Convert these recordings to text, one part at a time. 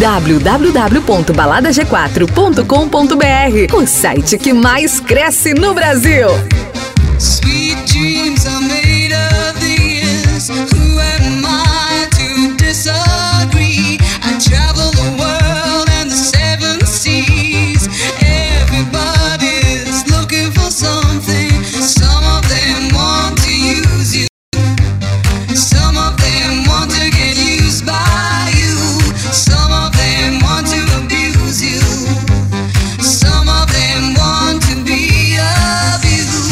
www.baladag4.com.br, o site que mais cresce no Brasil. Sweet dreams are made of these. Who am I to disagree? I travel the world and the seven seas. Everybody's looking for something. Some of them want to use you. Some of them want to get used by you. Some of them want to abuse you. Some of them want to be abused.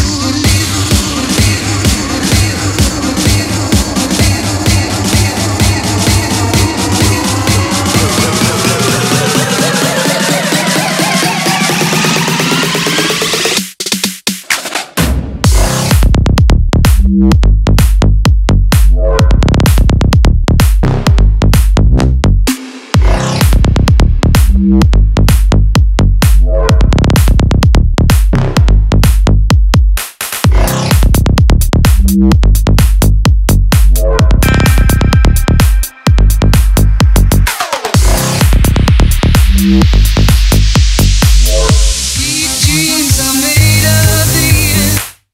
Sweet dreams are made of these.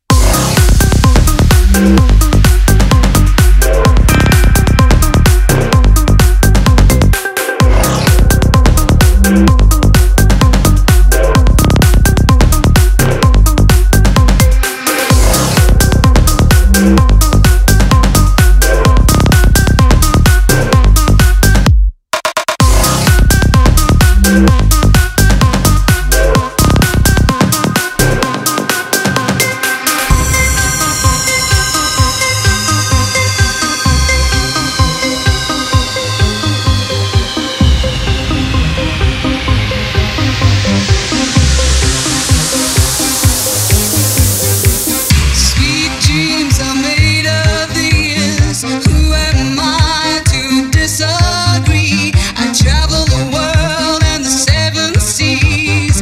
Sweet dreams are made of these. Who am I to disagree? I travel the world and the seven seas.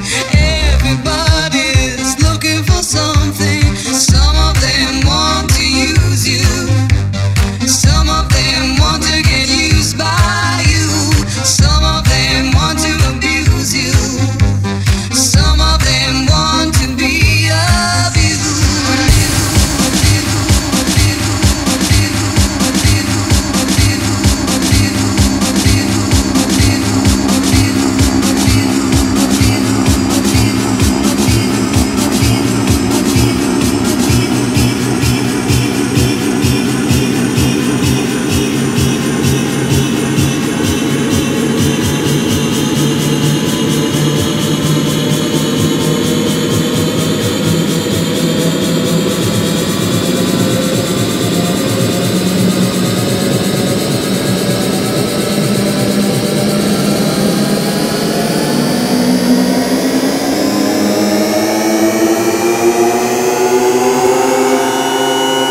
Everybody's looking for something. Some of them want to use you. Some of them want to get used by you. Some of them want to abuse you. Some of them want to be abused.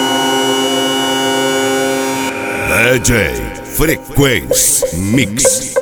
DJ Frequency Mix.